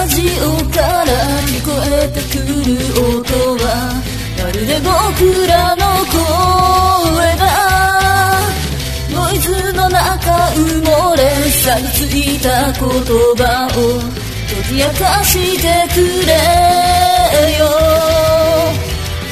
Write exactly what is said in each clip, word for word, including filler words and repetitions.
ラジオから聞こえてくる音はまるで僕らの声だ。ノイズの中埋もれさびついた言葉を解き明かしてくれよ。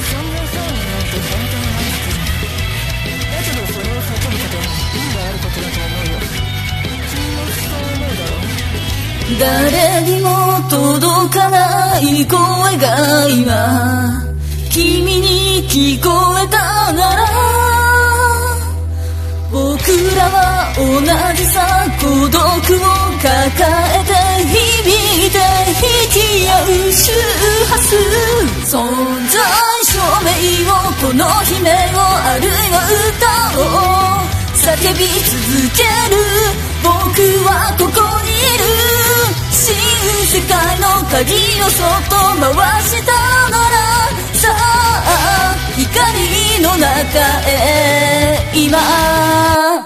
誰にも届かない声が今君に聞こえたなら、僕らは同じさ孤独を抱えて響いて引き合う周波数、存在証明をこの悲鳴をあるいは歌を叫び続ける。僕はここにいる。新世界の鍵をそっと回したなら、さあ光の中へ今